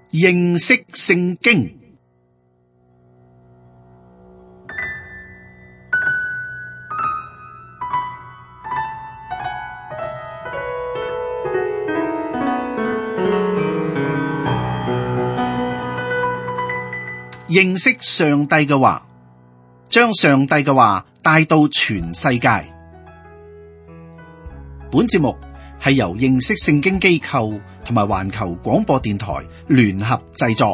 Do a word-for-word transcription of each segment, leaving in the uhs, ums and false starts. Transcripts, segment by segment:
認識聖經。認識上帝嘅話，將上帝嘅話帶到全世界。本節目係由認識聖經機構同埋環球廣播電台聯合製作。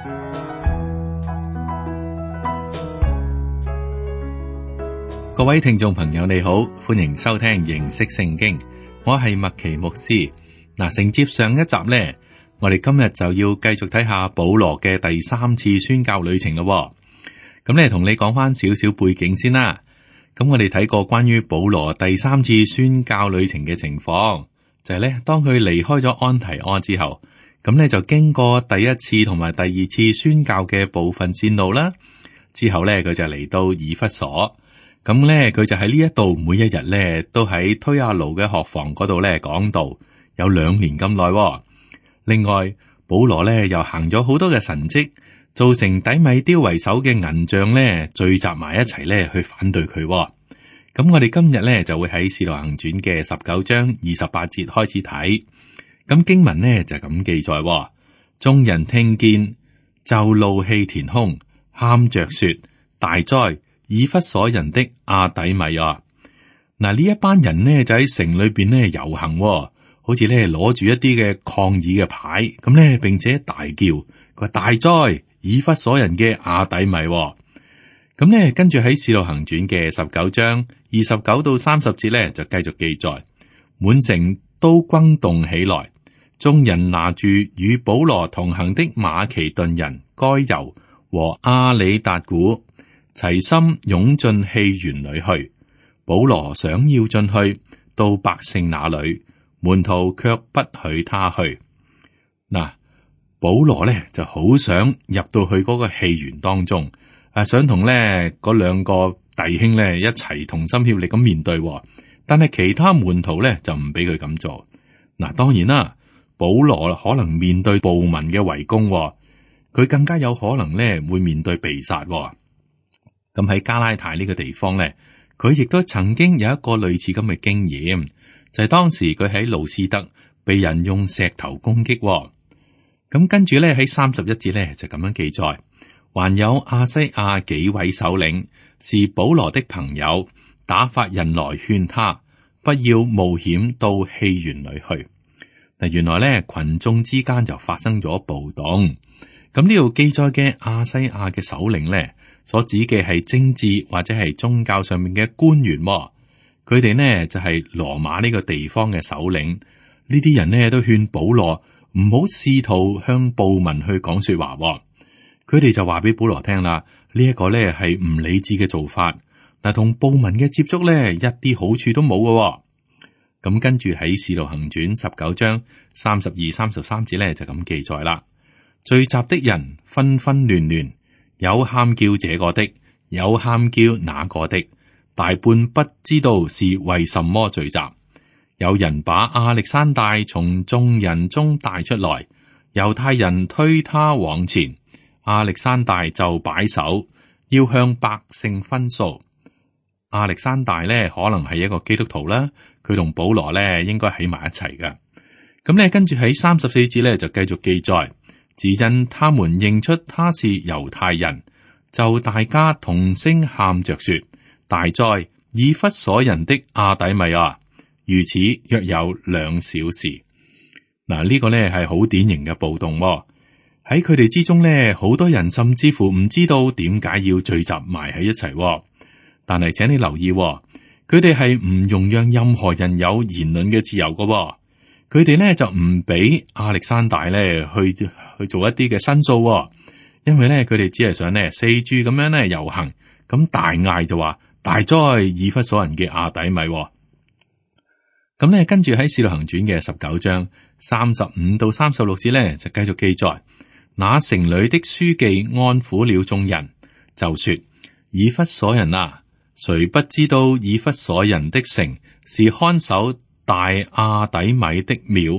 各位聽眾朋友你好，歡迎收聽認識聖經，我係麥奇牧師。嗱，承接上一集呢，我哋今日就要繼續睇下保羅嘅第三次宣教旅程咯。咁咧，同你講翻少少背景先啦。咁我哋睇過關於保羅第三次宣教旅程嘅情況，就係咧，當佢離開咗安提阿之後，咁咧就經過第一次同埋第二次宣教嘅部分線路啦。之後咧，佢就嚟到以弗所，咁咧佢就喺呢一度每一日咧都喺推阿奴嘅學房嗰度咧講道，有兩年咁耐。另外，保羅咧又行咗好多嘅神蹟，造成底米丟為首嘅銀匠咧聚集埋一齊咧去反對佢。咁我哋今日咧就會喺《使徒行傳》嘅十九章二十八節開始睇。咁經文呢就咁記載：眾人聽見就怒氣填胸，喊着說：大哉！以弗所人的亞底米啊！嗱，呢一班人呢就喺城裏邊呢遊行。好似咧攞住一啲嘅抗議嘅牌，咁咧並且大叫，佢話大哉！以弗所人嘅亞底米。咁咧跟住喺《使徒行傳》嘅十九章二十九到三十節咧就繼續記載，滿城都轟動起來，眾人拿住與保羅同行的馬其頓人該猶和阿里達古，齊心湧進戲園裏去。保羅想要進去到百姓那裏，門徒卻不許他去。嗱，保羅咧就好想入到去嗰個戲園當中，啊，想同咧嗰兩個弟兄咧一齊同心協力咁面對。但係其他門徒咧就唔俾佢咁做。嗱，當然啦，保羅可能面對暴民嘅圍攻，佢更加有可能咧會面對被殺。咁喺加拉太呢個地方咧，佢亦都曾經有一個類似咁嘅經驗。就係當時佢喺路斯德被人用石頭攻擊。咁跟住咧喺三十一節咧就咁樣記載，還有亞西亞幾位首領是保羅的朋友，打發人來勸他不要冒險到戲園裏去。嗱，原來咧群眾之間就發生咗暴動。咁呢度記載嘅亞西亞嘅首領咧，所指嘅係政治或者係宗教上面嘅官員。佢哋呢就係羅馬呢個地方嘅首領，呢啲人呢都勸保羅唔好試圖向暴民去講說話。佢哋就話俾保羅聽啦，呢一個呢係唔理智嘅做法。嗱，同暴民嘅接觸呢一啲好處都冇嘅。咁跟住喺《使徒行傳》十九章三十二、三十三節呢就咁記載啦。聚集的人紛紛亂亂，有喊叫這個的，有喊叫那個的。大半不知道是為什麼聚集，有人把亞歷山大從眾人中帶出來，猶太人推他往前，亞歷山大就擺手要向百姓分訴。亞歷山大咧可能係一個基督徒啦，佢同保羅咧應該喺埋一齊㗎。咁咧跟住喺三十四節咧就繼續記載，只因他們認出他是猶太人，就大家同聲喊着說：大哉！以弗所人的亞底米啊！如此約有兩小時。嗱，呢個呢係好典型嘅暴動喎。喺佢哋之中呢，好多人甚至乎唔知道點解要聚集埋喺一齊喎。但係請你留意喎，佢哋係唔容讓任何人有言論嘅自由㗎喎。佢哋呢就唔俾亞歷山大呢去去做一啲嘅申訴喎，因為呢，佢哋只係想呢四處咁樣呢遊行，咁大嗌就話：大哉！以弗所人嘅亞底米。咁咧，跟住喺《使徒行傳》嘅十九章三十五到三十六節咧，就繼續記載：那城裏的書記安撫了眾人，就說：以弗所人啊，誰不知道以弗所人的城是看守大亞底米的廟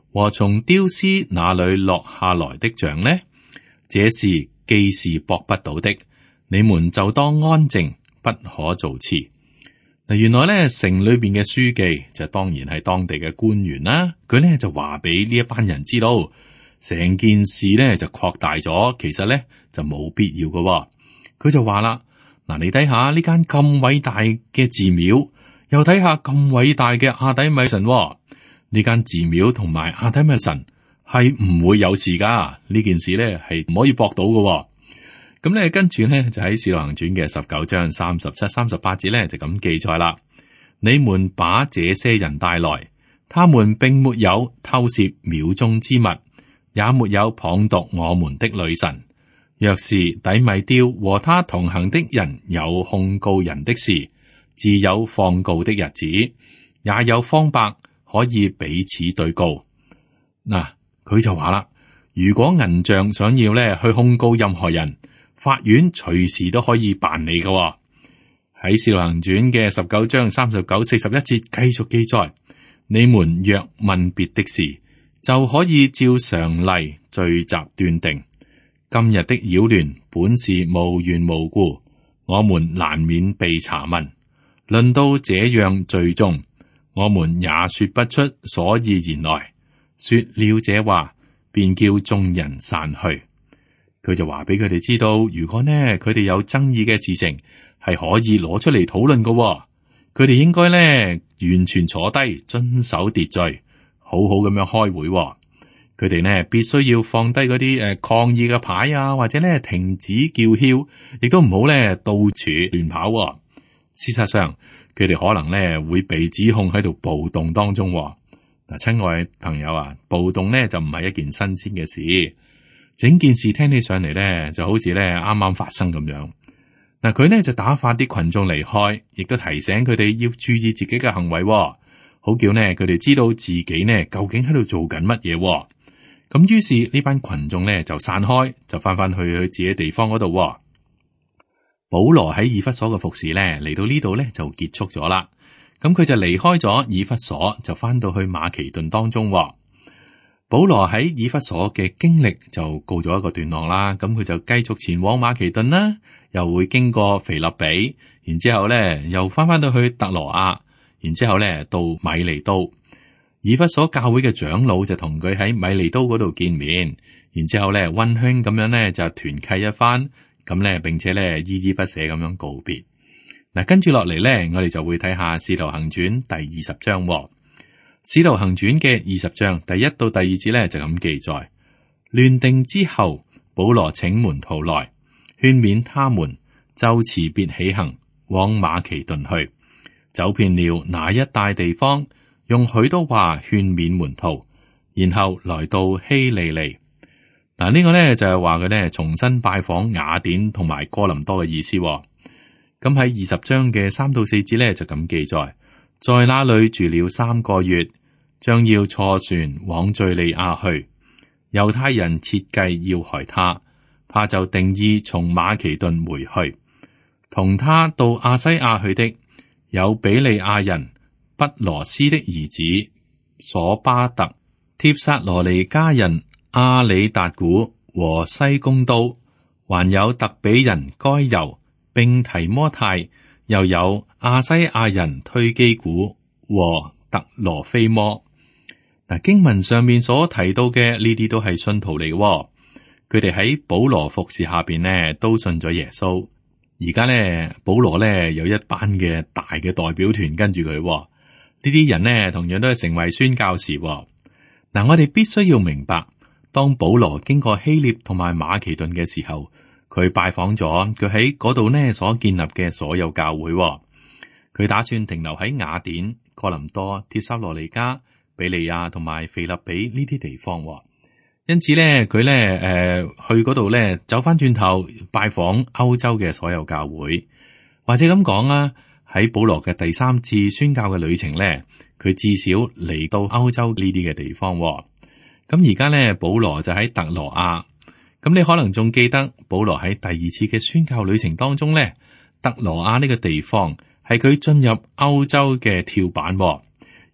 和從雕絲那裏落下來的杖呢？這事既是駁不倒的，你們就當安靜，不可造次。嗱，原來咧城裏邊嘅書記就當然係當地嘅官員啦。佢咧就話俾呢一班人知道，成件事咧就擴大咗，其實咧就冇必要嘅。佢就話啦，嗱，你睇下呢間咁偉大嘅寺廟，又睇下咁偉大嘅亞底米神，呢間寺廟同埋亞底米神係唔會有事噶。呢件事咧係唔可以駁到嘅。咁咧跟住咧就喺《使徒行傳》嘅十九章三十七、三十八節咧就咁記載啦。你們把這些人帶來，他們並沒有偷竊廟中之物，也沒有謗讟我們的女神。若是底米丟和他同行的人有控告人的事，自有放告的日子，也有方伯可以彼此對告。嗱，佢就話啦，如果銀匠想要咧去控告任何人，法院隨時都可以辦理嘅。喺《使徒行傳》嘅十九章三十九、四十一節繼續記載：你們若問別的事，就可以照常例聚集斷定。今日的擾亂本是無緣無故，我們難免被查問。論到這樣罪中，我們也說不出所以然來。說了這話，便叫眾人散去。佢就話俾佢哋知道，如果呢佢哋有爭議嘅事情，係可以攞出嚟討論嘅。佢哋應該呢完全坐低，遵守秩序，好好咁樣開會。佢哋呢必須要放低嗰啲誒抗議嘅牌啊，或者呢停止叫囂，亦都唔好呢到處亂跑。事實上，佢哋可能呢會被指控喺度暴動當中。嗱，親愛朋友啊，暴動呢就唔係一件新鮮嘅事。整件事聽起上嚟咧，就好似咧啱啱發生咁樣。嗱，佢呢就打發啲群眾離開，亦都提醒佢哋要注意自己嘅行為，好叫呢佢哋知道自己呢究竟喺度做緊乜嘢。咁於是呢班群眾呢就散開，就翻翻去去自己地方嗰度。保羅喺以弗所嘅服侍呢嚟到呢度呢就結束咗啦。咁佢就離開咗以弗所，就翻到去馬其頓當中。保羅喺以弗所嘅經歷就告咗一個段落啦，咁佢就繼續前往馬其頓啦，又會經過腓立比，然之後咧又翻翻到去特羅亞，然之後咧到米利都。以弗所教會嘅長老就同佢喺米利都嗰度見面，然之後咧溫馨咁樣咧就團契一番，咁咧並且咧依依不捨咁樣告別。嗱，跟住落嚟咧，我哋就會睇下《使徒行傳》第二十章。使徒行傳嘅二十章第一到第二節咧就咁記載：亂定之後，保羅請門徒來勸勉他們，就辭別起行，往馬其頓去，走遍了那一帶地方，用許多話勸勉門徒，然後來到希利尼。嗱，呢個咧就係話佢咧重新拜訪雅典同埋哥林多嘅意思。咁喺二十章嘅三到四節咧就咁記載。在那裏住了三個月，將要坐船往敘利亞去。猶太人設計要害他，怕就定意從馬其頓回去。同他到亞西亞去的有比利亞人畢羅斯的兒子索巴特、帖撒羅尼迦人阿里達古和西公都，還有特比人該猶並提摩太，又有亞西亞人推基古和特羅菲摩。嗱，經文上面所提到嘅呢啲都係信徒嚟嘅，佢哋喺保羅服侍下邊呢都信咗耶穌。而家呢，保羅呢有一班嘅大嘅代表團跟住佢，呢啲人呢同樣都係成為宣教士。嗱，我哋必須要明白，當保羅經過希臘同埋馬其頓嘅時候，佢拜訪咗佢喺嗰度呢所建立嘅所有教會。佢打算停留喺雅典、哥林多、帖撒羅尼迦、比利亞同埋腓立比呢啲地方。因此咧，佢咧誒去嗰度咧走翻轉頭拜訪歐洲嘅所有教會，或者咁講啦，喺保羅嘅第三次宣教嘅旅程咧，佢至少嚟到歐洲呢啲嘅地方。咁而家咧，保羅就喺特羅亞。咁你可能仲記得保羅喺第二次嘅宣教旅程當中咧，特羅亞呢個地方係佢進入歐洲嘅跳板。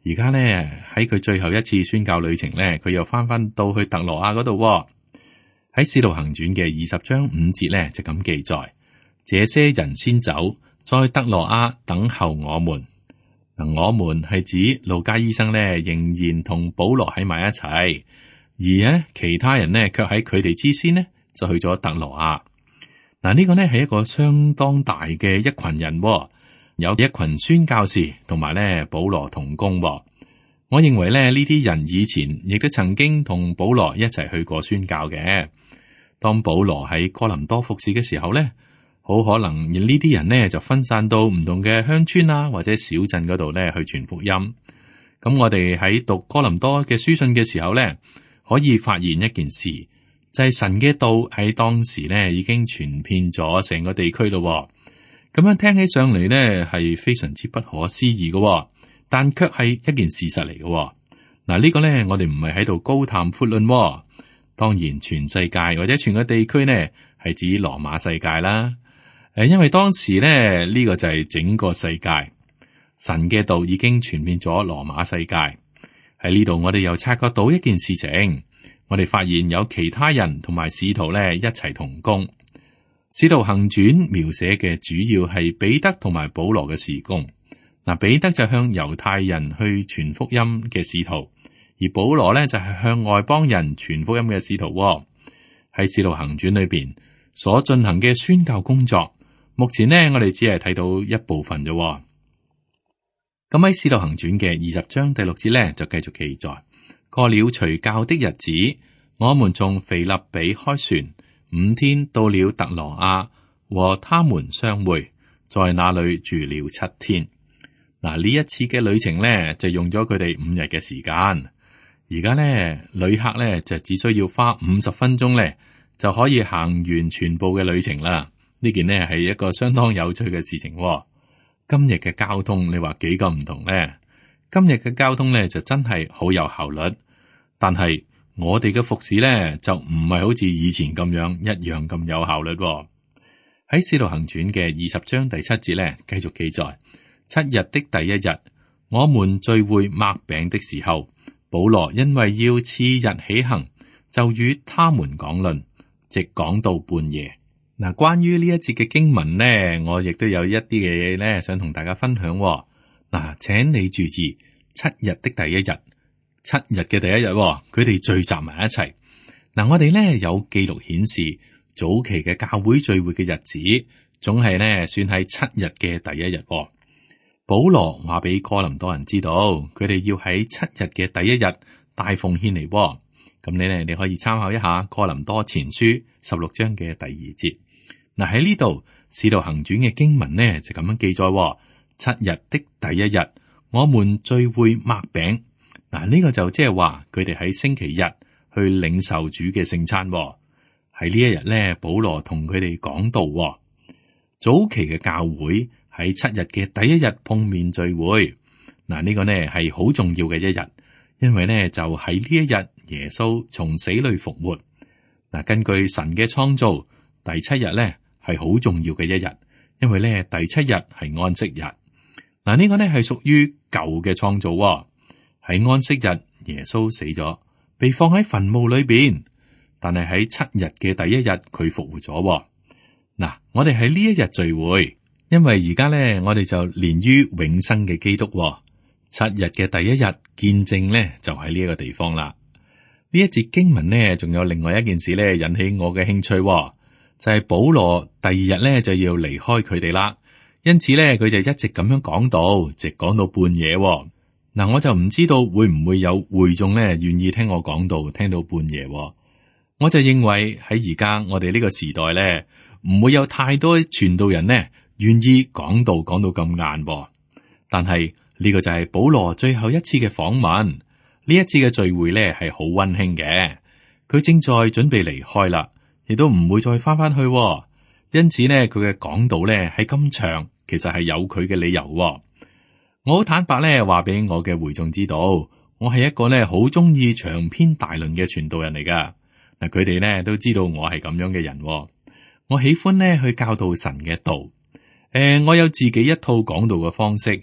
而家咧喺佢最後一次宣教旅程咧，佢又翻翻到去特羅亞嗰度。喺《使徒行傳》嘅二十章五節咧就咁記載：這些人先走，在特羅亞等候我們。嗱，我們係指路加醫生咧仍然同保羅喺埋一齊，而咧其他人呢卻喺佢哋之先呢就去咗特羅亞。嗱，呢個呢係一個相當大嘅一群人，有一群宣教士同埋咧保羅同工。我認為咧呢啲人以前亦都曾經同保羅一齊去過宣教嘅。當保羅喺哥林多服侍嘅時候咧，好可能呢啲人呢就分散到唔同嘅鄉村啊或者小鎮嗰度咧去傳福音。咁我哋喺讀哥林多嘅書信嘅時候咧，可以發現一件事，就係神嘅道喺當時咧已經傳遍咗成個地區咯。咁樣聽起上嚟呢係非常之不可思議嘅，但卻係一件事實嚟嘅。嗱，呢個呢我哋唔係喺度高談闊論。當然，全世界或者全個地區呢係指羅馬世界啦。誒，因為當時呢呢個就係整個世界，神嘅道已經傳遍咗羅馬世界。喺呢度我哋又察覺到一件事情，我哋發現有其他人同埋使徒呢一齊同工。使徒行傳描寫嘅主要係彼得同埋保羅嘅事工。嗱，彼得就向猶太人去傳福音嘅使徒，而保羅呢就係向外邦人傳福音嘅使徒。喺使徒行傳裏邊所進行嘅宣教工作，目前呢我哋只係睇到一部分啫。咁喺使徒行傳嘅二十章第六節呢，就繼續記載：過了除酵的日子，我們從腓立比開船，五天到了特羅亞，和他們相會，在那裏住了七天。嗱，呢一次嘅旅程呢，就用咗佢哋五日嘅時間。而家呢，旅客呢，就只需要花五十分鐘呢，就可以行完全部嘅旅程啦。呢件呢係一個相當有趣嘅事情。今日嘅交通，你話幾咁唔同呢？今日嘅交通呢，就真係好有效率，但係我哋嘅服侍呢，就唔係好似以前咁樣一樣咁有效率。喺《使徒行傳》嘅二十章第七節呢，繼續記載：七日的第一日，我們聚會擘餅的時候，保羅因為要次日起行，就與他們講論，直講到半夜。嗱，關於呢一節嘅經文呢，我亦都有一啲嘅嘢呢，想同大家分享。嗱，請你注意七日的第一日，七日嘅第一日，佢哋聚集埋一齊。嗱，我哋呢有記錄顯示，早期嘅教會聚會嘅日子，總係呢算係七日嘅第一日。保羅話俾哥林多人知道，佢哋要喺七日嘅第一日帶奉獻嚟。咁你呢，你可以參考一下哥林多前書十六章嘅第二節。嗱，喺呢度使徒行傳嘅經文呢就咁樣記載：七日的第一日，我們聚會擘餅。嗱，呢個就即係話佢哋喺星期日去領受主嘅聖餐。喺呢一日呢，保羅同佢哋講道。早期嘅教會喺七日嘅第一日碰面聚會。嗱，呢個呢係好重要嘅一日，因為呢就喺呢一日耶穌從死裏復活。嗱，根據神嘅創造，第七日呢係好重要嘅一日，因為呢第七日係安息日。嗱，呢個呢係屬於舊嘅創造。喺安息日，耶穌死咗，被放喺墳墓裏邊。但係喺七日嘅第一日，佢復活咗。嗱，我哋喺呢一日聚會，因為而家呢，我哋就連於永生嘅基督。七日嘅第一日見證呢，就喺呢一個地方啦。呢一節經文呢，仲有另外一件事呢，引起我嘅興趣，就係保羅第二日呢就要離開佢哋啦。因此呢，佢就一直咁樣講到，直講到半夜。嗱，我就唔知道會唔會有會眾呢願意聽我講道，聽到半夜。我就認為喺而家我哋呢個時代呢，唔會有太多傳道人呢願意講道講到咁晏。但係呢個就係保羅最後一次嘅訪問，呢一次嘅聚會呢係好溫馨嘅。佢正在準備離開啦，亦都唔會再翻翻去。因此呢，佢嘅講道呢喺咁長，其實係有佢嘅理由。我好坦白呢話俾我嘅會眾知道，我係一個呢好中意長篇大論嘅傳道人嚟噶。嗱，佢哋呢都知道我係咁樣嘅人。我喜歡呢去教導神嘅道。誒、呃，我有自己一套講道嘅方式。誒、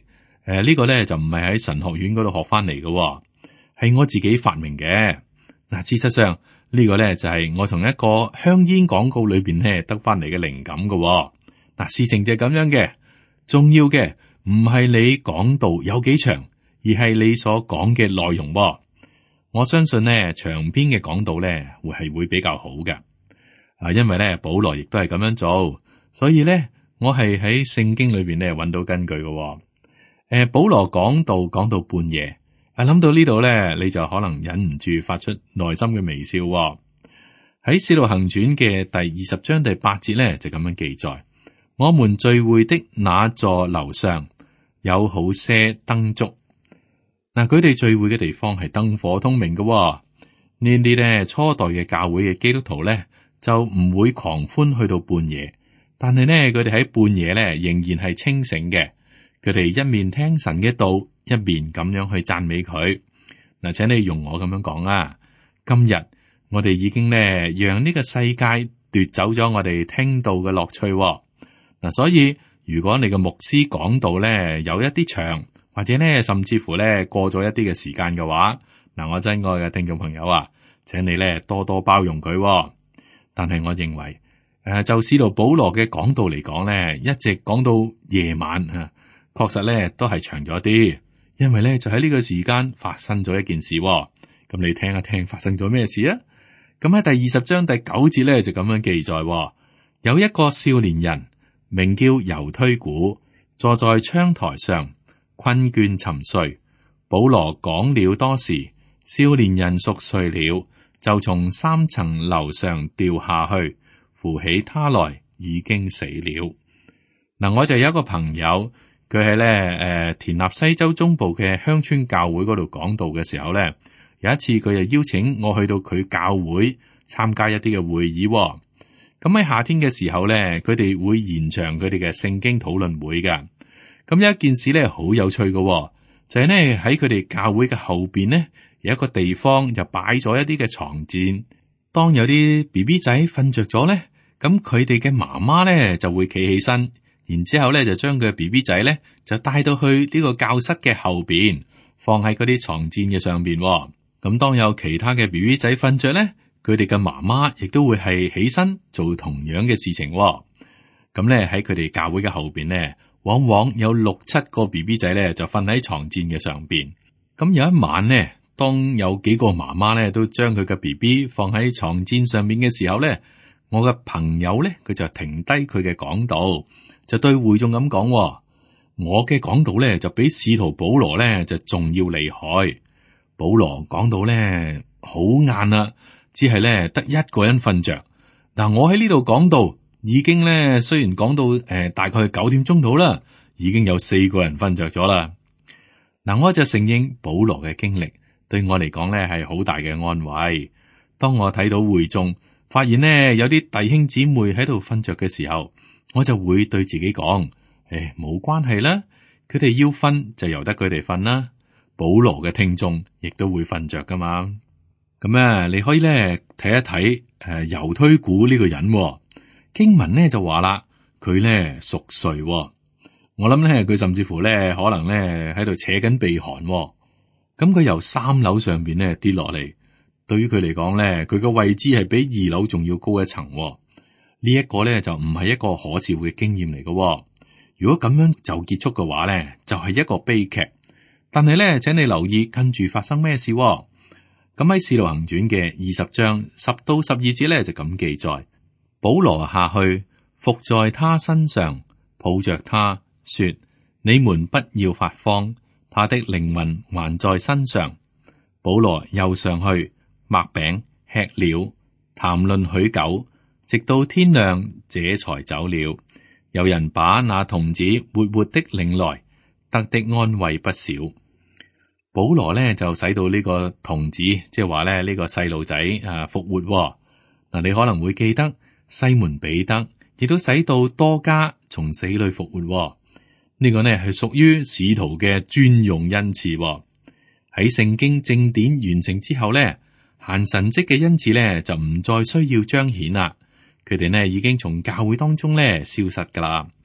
誒，呢個咧就唔係喺神學院嗰度學翻嚟嘅，係我自己發明嘅。嗱，事實上呢個咧就係我從一個香煙廣告裏邊咧得翻嚟嘅靈感嘅。嗱，事情就係咁樣嘅，重要嘅唔係你講道有幾長，而係你所講嘅內容。我相信呢長篇嘅講道咧會係會比較好嘅。啊，因為咧保羅亦都係咁樣做，所以咧我係喺聖經裏邊咧揾到根據嘅。誒，保羅講道講到半夜，啊諗到呢度咧，你就可能忍唔住發出內心嘅微笑。喺《使徒行傳》嘅第二十章第八節咧就咁樣記載：我們聚會的那座樓上有好些燈燭。嗱，佢哋聚會嘅地方係燈火通明嘅。呢啲咧初代嘅教會嘅基督徒咧就唔會狂歡去到半夜，但係呢，佢哋喺半夜咧仍然係清醒嘅。佢哋一面聽神嘅道，一面咁樣去讚美佢。嗱，請你用我咁樣講啊，今日我哋已經咧讓呢個世界奪走咗我哋聽道嘅樂趣。嗱，所以如果你嘅牧師講道咧有一啲長，或者咧甚至乎咧過咗一啲嘅時間嘅話，嗱，我真愛嘅聽眾朋友啊，請你咧多多包容佢。但係我認為，誒，就使徒保羅嘅講道嚟講咧，一直講到夜晚啊，確實咧都係長咗啲，因為咧就喺呢個時間發生咗一件事。咁你聽一聽發生咗咩事啊？咁喺第二十章第九節咧就咁樣記載，有一個少年人名叫猶推古，坐在窗台上困倦沉睡。保羅講了多時，少年人熟睡了，就從三層樓上掉下去，扶起他來，已經死了。嗱，我就有一個朋友，佢喺咧誒田納西州中部嘅鄉村教會嗰度講道嘅時候咧，有一次佢就邀請我去到佢教會參加一啲嘅會議。咁喺夏天嘅時候咧，佢哋會延長佢哋嘅聖經討論會嘅。咁有一件事咧好有趣嘅，就係咧喺佢哋教會嘅後邊咧有一個地方就擺咗一啲嘅床墊。當有啲 B B 仔瞓着咗咧，咁佢哋嘅媽媽咧就會企起身，然之後咧就將佢嘅 B B 仔咧就帶到去呢個教室嘅後邊，放喺嗰啲床墊嘅上邊。咁當有其他嘅 B B 仔瞓着咧，佢哋嘅媽媽亦都會係起身做同樣嘅事情。咁咧喺佢哋教會嘅後邊咧，往往有六七個 B B 仔咧就瞓喺床墊嘅上邊。咁有一晚呢，當有幾個媽媽咧都將佢嘅 B B 放喺床墊上面嘅時候咧，我嘅朋友咧佢就停低佢嘅講道，就對會眾咁講：我嘅講道咧就比使徒保羅咧就仲要厲害。保羅講到咧好晏啦，只係咧得一個人瞓着。嗱，我喺呢度講道已經咧，雖然講到誒、呃、大概九點鐘到啦，已經有四個人瞓着咗啦。嗱，我就承認保羅嘅經歷對我嚟講咧係好大嘅安慰。當我睇到會眾發現呢有啲弟兄姊妹喺度瞓着嘅時候，我就會對自己講：誒，冇關係啦，佢哋要瞓就由得佢哋瞓啦。保羅嘅聽眾亦都會瞓着噶嘛。咁啊，你可以咧睇一睇誒，猶推古呢個人經文咧就話啦，佢咧熟睡。我諗咧佢甚至乎咧可能咧喺度扯緊鼻鼾。咁佢由三樓上邊咧跌落嚟，對於佢嚟講咧，佢個位置係比二樓仲要高一層。呢一個咧就唔係一個可笑嘅經驗嚟嘅。如果咁樣就結束嘅話咧，就係一個悲劇。但係咧，請你留意跟住發生咩事。咁喺《使徒行傳》嘅二十章十到十二節咧就咁記載：保羅下去伏在他身上，抱着他說：你們不要發慌，他的靈魂還在身上。保羅又上去擘餅吃了，談論許久，直到天亮，這才走了。有人把那童子活活的領來，得的安慰不少。保羅咧就使到呢個童子，即係話咧呢個細路仔啊復活。嗱，你可能會記得西門彼得亦都使到多加從死裏復活。呢個呢係屬於使徒嘅專用恩賜。喺聖經正典完成之後咧，行神蹟嘅恩賜咧就唔再需要彰顯啦。佢哋呢已經從教會當中咧消失噶啦。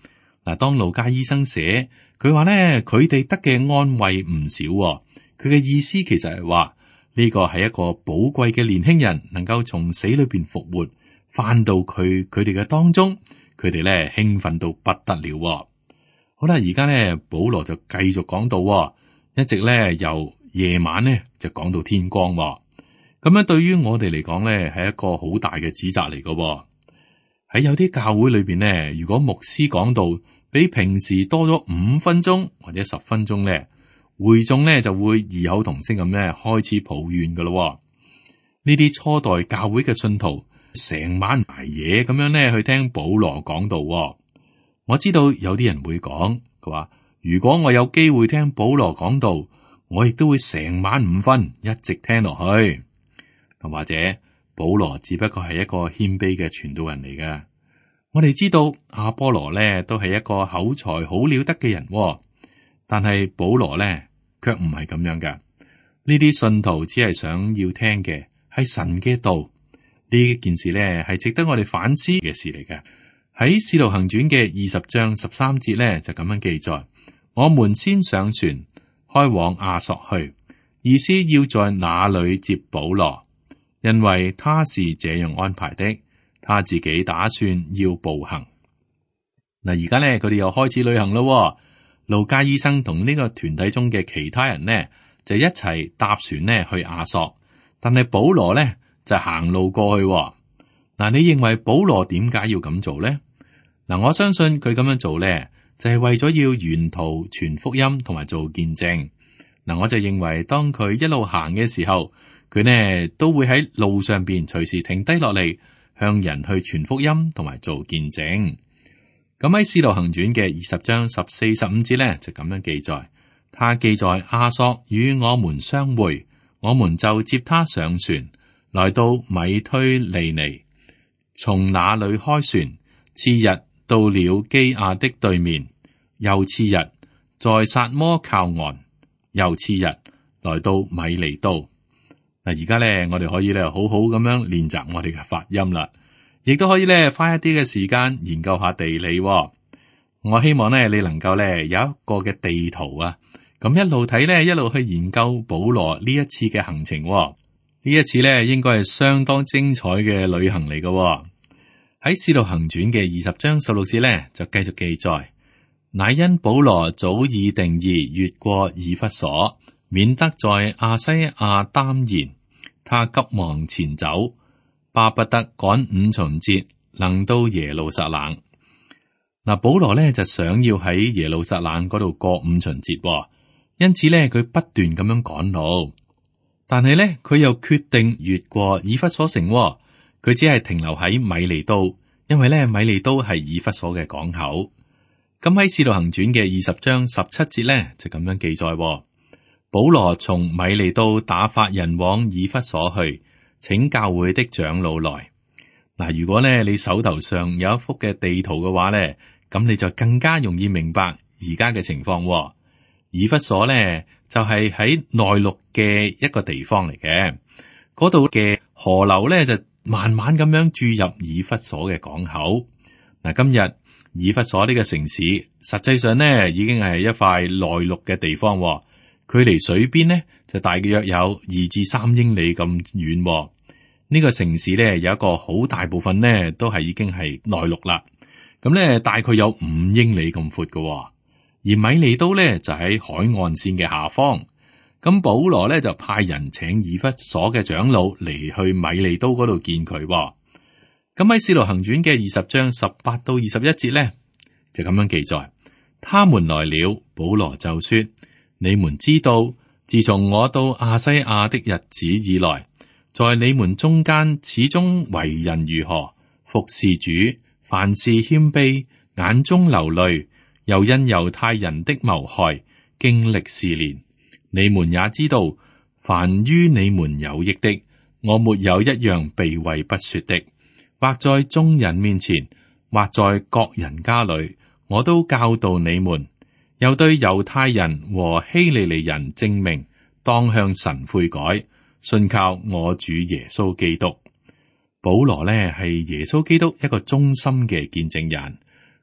嗱，當路加醫生寫，佢話咧佢哋得嘅安慰唔少喎。佢嘅意思其實係話呢個係一個寶貴嘅年輕人，能夠從死裏邊復活，翻到佢佢哋嘅當中，佢哋咧興奮到不得了喎。好啦，而家咧保羅就繼續講到喎，一直咧由夜晚咧就講到天光喎。咁樣對於我哋嚟講咧係一個好大嘅指責嚟嘅喎。喺有啲教會裏邊咧，如果牧師講道比平時多咗五分鐘或者十分鐘咧，會眾咧就會異口同聲咁咧開始抱怨噶咯。呢啲初代教會嘅信徒成晚挨夜咁樣咧去聽保羅講道。我知道有啲人會講，佢話如果我有機會聽保羅講道，我亦都會成晚唔瞓，一直聽落去。同或者保羅只不過係一個謙卑嘅傳道人嚟嘅。我哋知道阿波羅咧都係一個口才好了得嘅人，但係保羅咧卻唔係咁樣㗎。呢啲信徒只係想要聽嘅係神嘅道。呢件事咧係值得我哋反思嘅事嚟嘅。喺《使徒行傳》嘅二十章十三節咧就咁樣記載：我們先上船開往亞朔去，意思要在那裏接保羅，因為他是這樣安排的。他自己打算要步行。嗱，而家咧佢哋又開始旅行咯。路加醫生同呢個團體中嘅其他人呢，就一齊搭船呢去亞朔，但係保羅呢就行路過去。嗱，你認為保羅點解要咁做呢？嗱，我相信佢咁樣做呢，就係為咗要沿途傳福音同埋做見證。嗱，我就認為當佢一路行嘅時候，佢呢都會喺路上邊隨時停低落嚟，向人去傳福音同埋做見證。咁喺《使徒行傳》嘅二十章十四、十五節咧，就咁樣記載：他既在亞朔與我們相會，我們就接他上船，來到米推利尼，從那裏開船，次日到了基亞的對面，又次日在撒摩靠岸，又次日來到米利都。嗱，而家咧，我哋可以咧好好咁樣練習我哋嘅發音啦，亦都可以咧花一啲嘅時間研究下地理喎。我希望咧你能夠咧有一個嘅地圖啊，咁一路睇咧，一路去研究保羅呢一次嘅行程喎。呢一次咧應該係相當精彩嘅旅行嚟嘅喎。喺《使徒行傳》嘅二十章十六節咧就繼續記載：乃因保羅早已定義越過以弗所，免得在亞西亞耽延。他急忙前走，巴不得趕五旬節能到耶路撒冷。嗱，保羅咧就想要喺耶路撒冷嗰度過五旬節，因此咧佢不斷咁樣趕路。但係咧佢又決定越過以弗所城，佢只係停留喺米利都，因為咧米利都係以弗所嘅港口。咁喺《使徒行傳》嘅二十章十七節咧就咁樣記載。保羅從米利都打發人往以弗所去，請教會的長老來。嗱，如果咧你手頭上有一幅嘅地圖嘅話咧，咁你就更加容易明白而家嘅情況。以弗所咧就係喺內陸嘅一個地方嚟嘅，嗰度嘅河流咧就慢慢咁樣注入以弗所嘅港口。嗱，今日以弗所呢個城市實際上咧已經係一塊內陸嘅地方。距離水邊呢，就大約有二至三英里咁遠，哦。呢、這個城市呢，有一個好大部分呢都係已經係內陸啦。咁呢，大概有五英里咁闊嘅。而米利都呢，就喺海岸線嘅下方。咁保羅呢，就派人請以弗所嘅長老嚟去米利都嗰度見佢，哦。咁喺《使徒行傳》嘅二十章十八到二十一節呢，就咁樣記載：他們來了，保羅就說。你們知道，自從我到亞西亞的日子以來，在你們中間始終為人如何，服侍主，凡事謙卑，眼中流淚，又因猶太人的謀害，經歷試煉。你們也知道，凡於你們有益的，我沒有一樣避諱不說的，或在眾人面前，或在各人家裏，我都教導你們。又對猶太人和希利尼人證明，當向神悔改，信靠我主耶穌基督。保羅呢係耶穌基督一個忠心嘅見證人，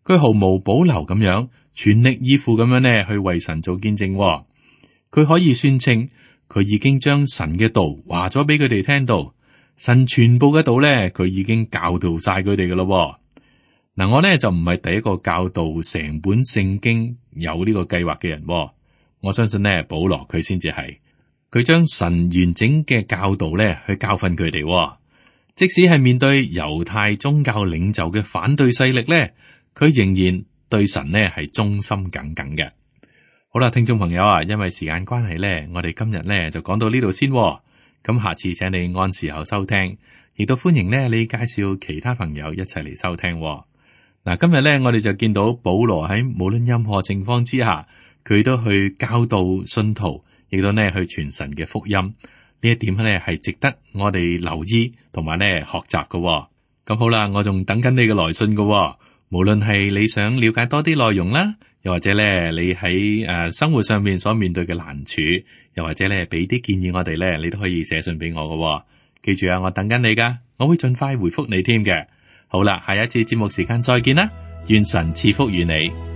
佢毫無保留咁樣全力以赴咁樣呢去為神做見證，哦。佢可以宣稱佢已經將神嘅道話咗俾佢哋聽到，神全部嘅道咧，佢已經教導晒佢哋噶咯。嗱，我呢就唔係第一個教導成本聖經有呢個計劃嘅人，哦。我相信呢，保羅佢先至係，佢將神完整嘅教導咧去教訓佢哋，哦。即使係面對猶太宗教領袖嘅反對勢力咧，佢仍然對神呢係忠心耿耿嘅。好啦，聽眾朋友啊，因為時間關係咧，我哋今日咧就講到呢度先，哦。咁下次請你按時候收聽，亦都歡迎咧你介紹其他朋友一齊嚟收聽，哦。嗱，今日咧我哋就見到保羅喺無論任何情況之下，佢都去教導信徒，亦都呢去傳神嘅福音。呢一點咧係值得我哋留意同埋咧學習嘅，哦。咁好啦，我仲等緊你嘅來信嘅，哦。無論係你想了解多啲內容啦，又或者咧你喺誒生活上面所面對嘅難處，又或者咧俾啲建議我哋咧，你都可以寫信俾我嘅，哦。記住啊，我等緊你噶，我會盡快回覆你添嘅。好啦，下一次節目時間再見啦，願神賜福於你。